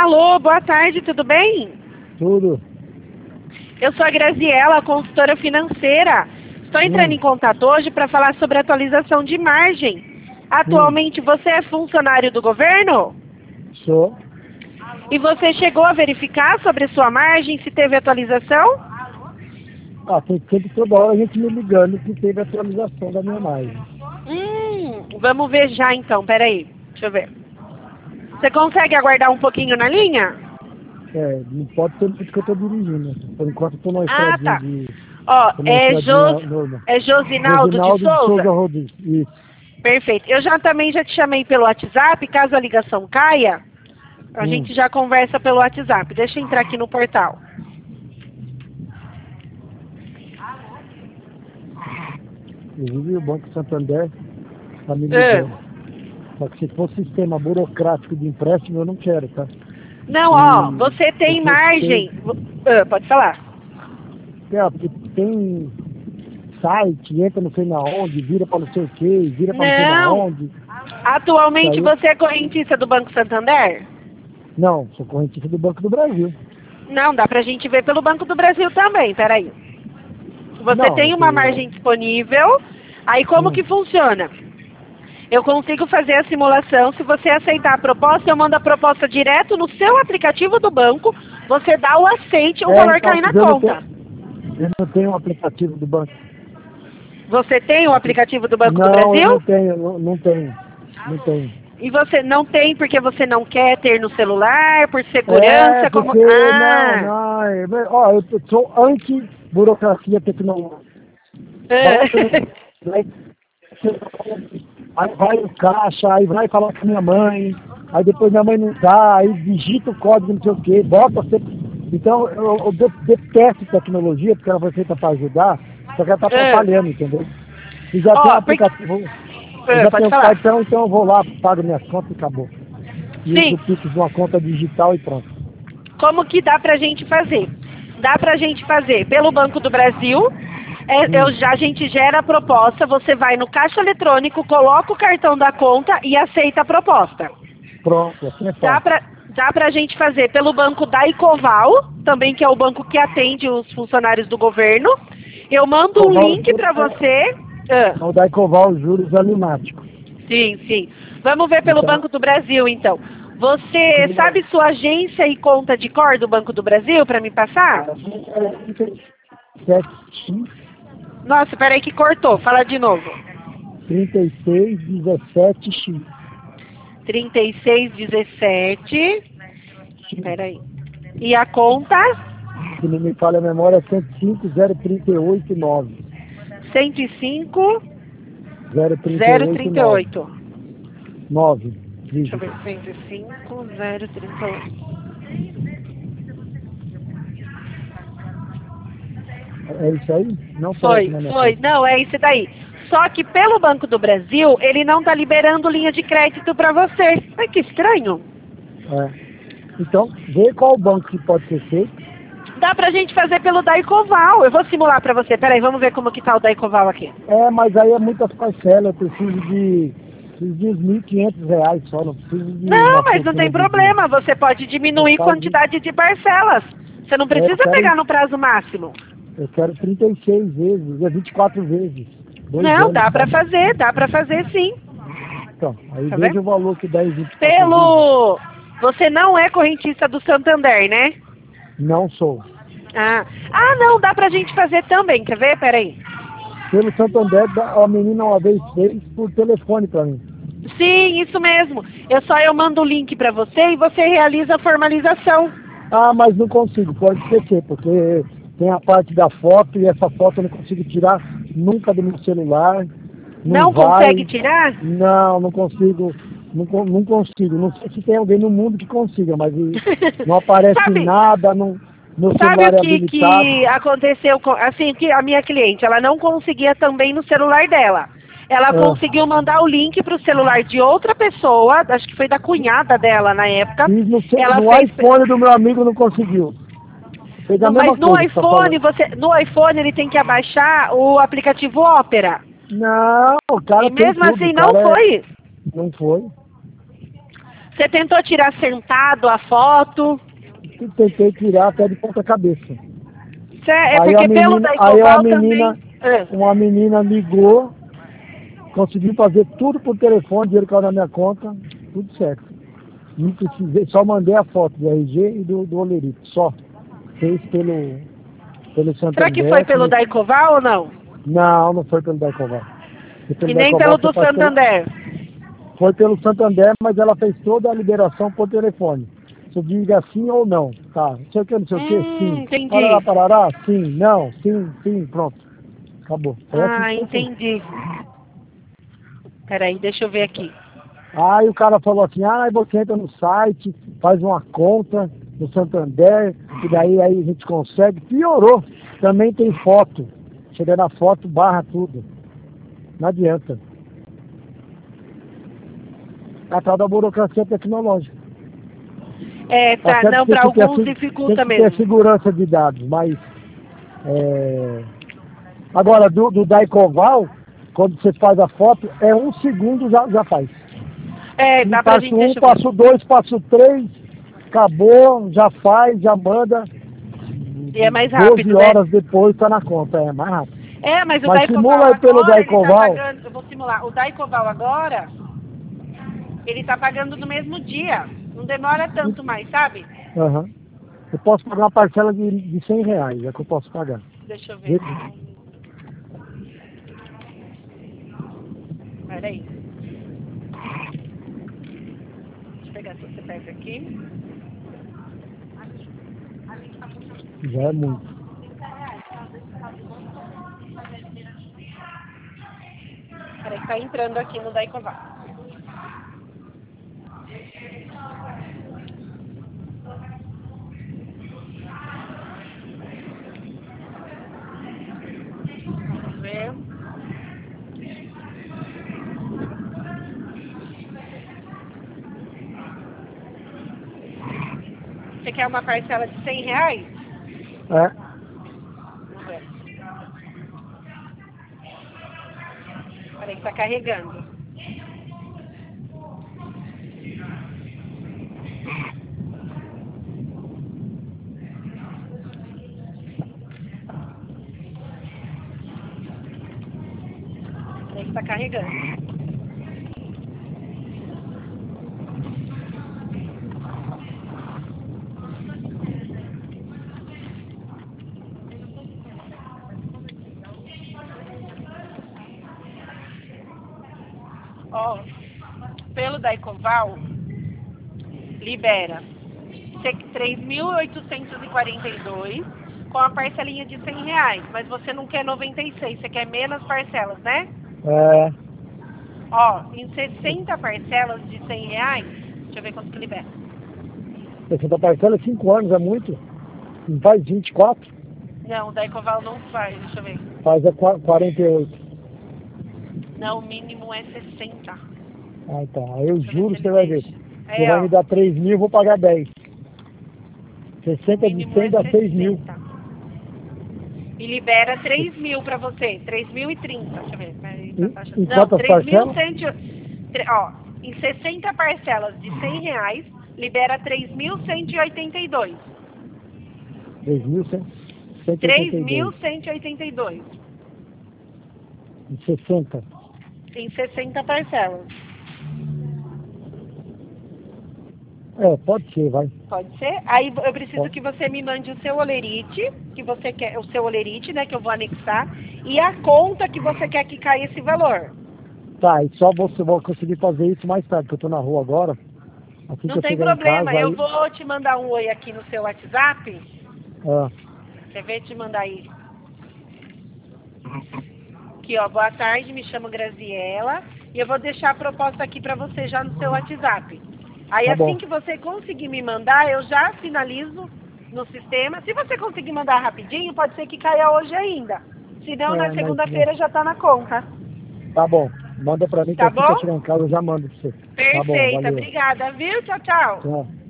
Alô, boa tarde, tudo bem? Tudo. Eu sou a Graziela, consultora financeira. Estou entrando em contato hoje para falar sobre atualização de margem. Atualmente você é funcionário do governo? Sou. E você chegou a verificar sobre sua margem, se teve atualização? Tem sempre toda hora a gente me ligando que teve atualização da minha margem. Vamos ver já então, peraí. Deixa eu ver. Você consegue aguardar um pouquinho na linha? Não pode ser porque eu estou dirigindo. Por enquanto eu estou na estradinha Tá. de... Ó, tô na é estradinha normal. Josinaldo de Souza? Rodrigues. Isso. Perfeito. Eu também já te chamei pelo WhatsApp, caso a ligação caia, a gente já conversa pelo WhatsApp. Deixa eu entrar aqui no portal. Inclusive o Banco Santander está me ligando. Só que se for sistema burocrático de empréstimo, eu não quero, tá? Não, você tem margem. Pode falar. Porque tem site, entra não sei na onde, vira para não sei o quê, vira para não sei na onde. Atualmente você é correntista do Banco Santander? Não, sou correntista do Banco do Brasil. Não, dá pra gente ver pelo Banco do Brasil também, peraí. Você tem uma margem disponível, aí como que funciona? Eu consigo fazer a simulação, se você aceitar a proposta, eu mando a proposta direto no seu aplicativo do banco, você dá o aceite, o valor cai na conta. Eu não tenho um aplicativo do banco. Você tem o aplicativo do Banco do Brasil? Não tenho. E você não tem porque você não quer ter no celular, por segurança? Eu sou anti-burocracia tecnológica. Aí vai o caixa, aí vai falar com a minha mãe, aí depois minha mãe não dá, aí digita o código, não sei o quê, bota você. Então eu detesto tecnologia, porque ela foi feita para ajudar, só que ela está atrapalhando, entendeu? E já tem um aplicativo. Eu já tenho cartão, então eu vou lá, pago minhas contas e acabou. E uso o Pix de uma conta digital e pronto. Como que dá pra gente fazer? Dá pra gente fazer pelo Banco do Brasil. A gente gera a proposta, você vai no caixa eletrônico, coloca o cartão da conta e aceita a proposta. Pronto, assim é fácil. Dá pra gente fazer pelo banco da Icoval, também que é o banco que atende os funcionários do governo. Eu mando um link pra você. O da Icoval, juros alimáticos. Sim. Vamos ver pelo Banco do Brasil, então. Você sabe sua agência e conta de cor do Banco do Brasil para me passar? 7X. Nossa, peraí que cortou. Fala de novo. 3617X. 3617. Peraí. E a conta? Se não me falha a memória, é 1050389. 105 038 9. Deixa eu ver. 105 038. É isso aí? Não foi. Não, é isso daí. Só que pelo Banco do Brasil, ele não está liberando linha de crédito para você. Ai, que estranho. Então, vê qual banco que pode ser feito. Dá pra gente fazer pelo Daicoval. Eu vou simular pra você. Peraí, vamos ver como que tá o Daicoval aqui. Mas aí é muitas parcelas. Eu preciso de R$1.500 só. Não preciso de... Não, mas não tem problema. Você pode diminuir a quantidade de parcelas. Você não precisa pegar no prazo máximo. Eu quero 36 vezes, 24 vezes. Não, dá pra fazer sim. Então, aí veja o valor que dá em 24 vezes. Você não é correntista do Santander, né? Não sou. Não, dá pra gente fazer também, quer ver? Peraí. Pelo Santander, a menina uma vez fez por telefone pra mim. Sim, isso mesmo. Eu mando o link pra você e você realiza a formalização. Mas não consigo, pode esquecer, porque tem a parte da foto e essa foto eu não consigo tirar nunca do meu celular. Não consegue tirar? Não consigo. Não consigo. Não sei se tem alguém no mundo que consiga, mas não aparece nada no celular habilitado. Sabe o que aconteceu que a minha cliente, ela não conseguia também no celular dela. Ela conseguiu mandar o link para o celular de outra pessoa, acho que foi da cunhada dela na época. No iPhone do meu amigo não conseguiu. Mas no iPhone ele tem que abaixar o aplicativo Opera. Não, o cara E mesmo assim não foi. Não foi. Você tentou tirar sentado a foto? E tentei tirar até de ponta cabeça. É Aí porque a pelo menina, Daicoval também... uma menina ligou, consegui fazer tudo por telefone, dinheiro caiu na minha conta, tudo certo. Não precisei, só mandei a foto do RG e do olerite, só. Fez pelo Santander. Será que foi pelo Daicoval ou não? Não, não foi pelo Daicoval. E nem pelo do Santander? Foi pelo Santander, mas ela fez toda a liberação por telefone. Você diga sim ou não. Tá, não sei o que, não sei o que, sim. Entendi. Parará, sim, não, sim, pronto. Acabou. Entendi. Peraí, deixa eu ver aqui. Aí o cara falou assim, você entra no site, faz uma conta no Santander, e daí aí a gente consegue. Piorou. Também tem foto. Chega na foto, barra tudo. Não adianta. A tal da burocracia tecnológica. Tá, não, para alguns dificulta mesmo. Tem que ter segurança de dados, mas... Agora, do Daicoval, quando você faz a foto, 1 segundo já faz. Dá pra gente... Passo 1, passo 2, passo 3, acabou, já faz, já manda. E é mais rápido, 12 horas depois tá na conta, é mais rápido. Mas o Daicoval simula aí pelo agora, Daicoval. ele tá pagando, eu vou simular, o Daicoval agora, ele tá pagando no mesmo dia, não demora tanto mais, sabe? Uhum. Eu posso pagar uma parcela de R$100, é que eu posso pagar. Deixa eu ver. Peraí. Deixa eu pegar se você pega aqui. Já é muito. Peraí, tá entrando aqui no Daicoval. Vamos ver. Você quer uma parcela de R$100? Vamos ver. Peraí que tá carregando. Peraí que tá carregando. Ó, pelo Daicoval, libera 3.842 com a parcelinha de R$100, mas você não quer 96, você quer menos parcelas, né? Ó, em 60 parcelas de R$100, deixa eu ver quanto que libera. 60 parcelas, 5 anos, é muito? Não faz 24? Não, o Daicoval não faz, deixa eu ver. Faz 48. Não, o mínimo é 60. Tá. Eu juro que você vai ver. Você vai ó, me dar 3 mil, eu vou pagar 10. 60 de 100 dá 6 mil. E libera 3 mil pra você. 3.030. Deixa eu ver. Em quantas parcelas? Ó, em 60 parcelas de R$100, libera 3.182. 3.182. 3.182. Em 60. Em 60 parcelas. Pode ser, vai. Pode ser? Aí eu preciso que você me mande o seu olerite, que você quer, o seu olerite, né, que eu vou anexar, e a conta que você quer que caia esse valor. Tá, e só você vai conseguir fazer isso mais tarde, que eu tô na rua agora. Assim Não tem problema, eu vou te mandar um oi aqui no seu WhatsApp. Quer ver te mandar aí? Aqui, ó, boa tarde, me chamo Graziela, e eu vou deixar a proposta aqui pra você já no seu WhatsApp. Aí assim que você conseguir me mandar, eu já finalizo no sistema. Se você conseguir mandar rapidinho, pode ser que caia hoje ainda. Se não, na segunda-feira já tá na conta. Tá bom. Manda pra mim que assim que eu chegar em casa eu já mando pra você. Perfeita, tá bom, valeu. Obrigada, viu? Tchau, tchau. Tchau.